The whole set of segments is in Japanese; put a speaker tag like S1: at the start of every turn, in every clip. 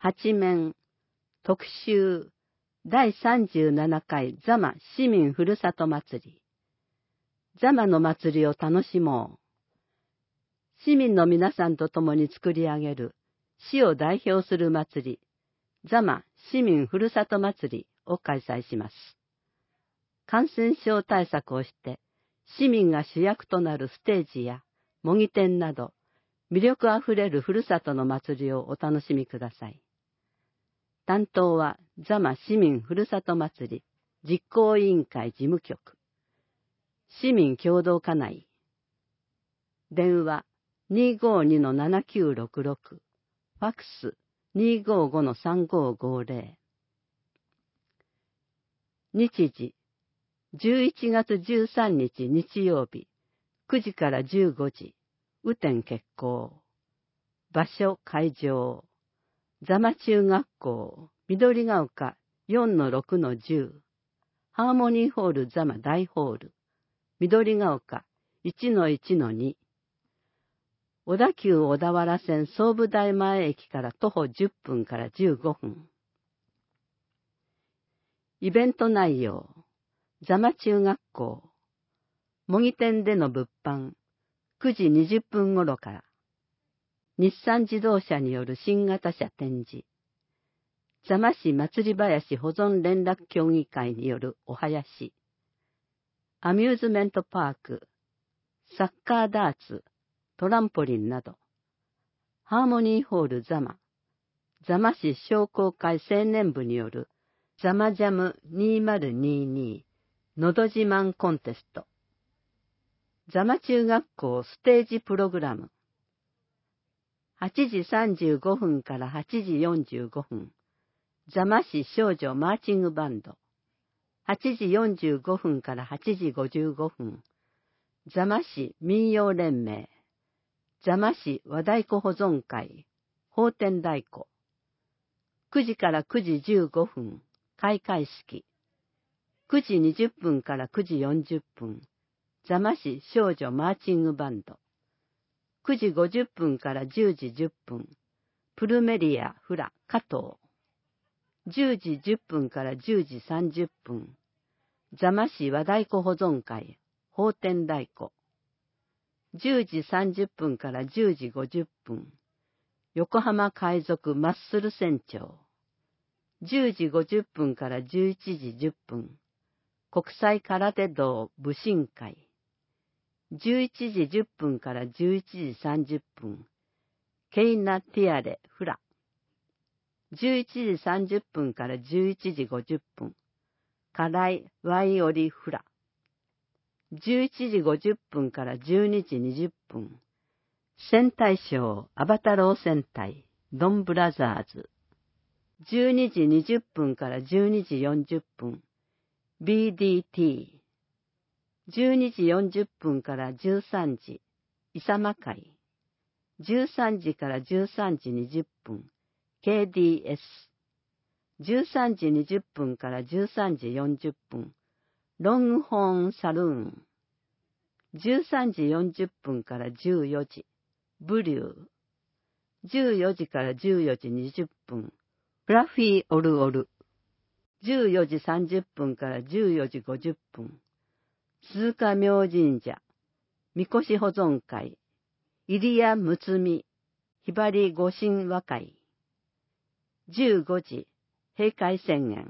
S1: 八面特集第37回座間市民ふるさと祭り。座間の祭りを楽しもう。市民の皆さんと共に作り上げる市を代表する祭り、座間市民ふるさと祭りを開催します。感染症対策をして、市民が主役となるステージや模擬店など、魅力あふれるふるさとの祭りをお楽しみください。担当は座間市民ふるさと祭り実行委員会事務局、市民共同課内、電話 252-7966、ファックス 255-3550、日時11月13日日曜日9時から15時、雨天決行。場所会場座間中学校緑が丘 4-6-10、ハーモニーホール座間大ホール緑が丘 1-1-2、小田急小田原線総武台前駅から徒歩10分から15分。イベント内容、座間中学校模擬店での物販9時20分頃から、日産自動車による新型車展示、座間市祭り林保存連絡協議会によるお囃子、アミューズメントパーク、サッカーダーツ、トランポリンなど、ハーモニーホール座間、座間市商工会青年部による座間ジャム2022のど自慢コンテスト、座間中学校ステージプログラム、8時35分から8時45分、座間市少女マーチングバンド、8時45分から8時55分、座間市民謡連盟、座間市和太鼓保存会、法天太鼓、9時から9時15分、開会式、9時20分から9時40分、座間市少女マーチングバンド、9時50分から10時10分、プルメリアフラ加藤、10時10分から10時30分、座間市和太鼓保存会、法天太鼓、10時30分から10時50分、横浜海賊マッスル船長、10時50分から11時10分、国際空手道武神会、11時10分から11時30分、ケイナティアレフラ、11時30分から11時50分、カライワイオリフラ、11時50分から12時20分、戦隊ショーアバタロー戦隊ドンブラザーズ、12時20分から12時40分、BDT、12時40分から13時、イサマ会、13時から13時20分、KDS、13時20分から13時40分、ロングホーンサルーン、13時40分から14時、ブリュー、14時から14時20分、フラフィーオルオル、14時30分から14時50分、鈴鹿明神社、みこし保存会、入谷むつみ、ひばり御神和会、15時、閉会宣言。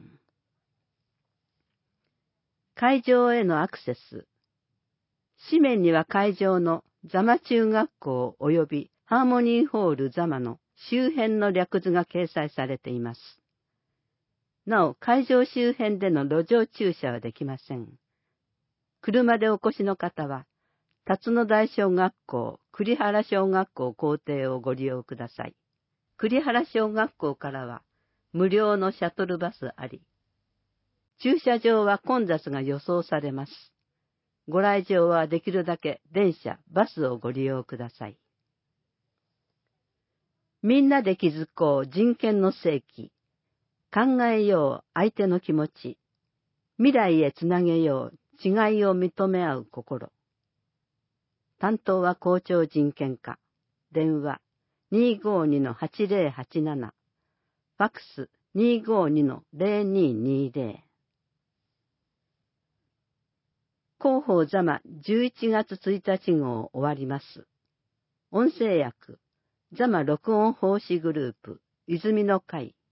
S1: 会場へのアクセス。紙面には会場の座間中学校及びハーモニーホール座間の周辺の略図が掲載されています。なお、会場周辺での路上駐車はできません。車でお越しの方は、辰野台小学校、栗原小学校校庭をご利用ください。栗原小学校からは、無料のシャトルバスあり。駐車場は混雑が予想されます。ご来場はできるだけ電車、バスをご利用ください。みんなで築こう人権の世紀。考えよう相手の気持ち。未来へつなげよう違いを認め合う心。担当は校長人権課。電話 252-8087。 ファックス 252-0220。広報座間11月1日号終わります。音声訳、座間録音奉仕グループ、泉の会。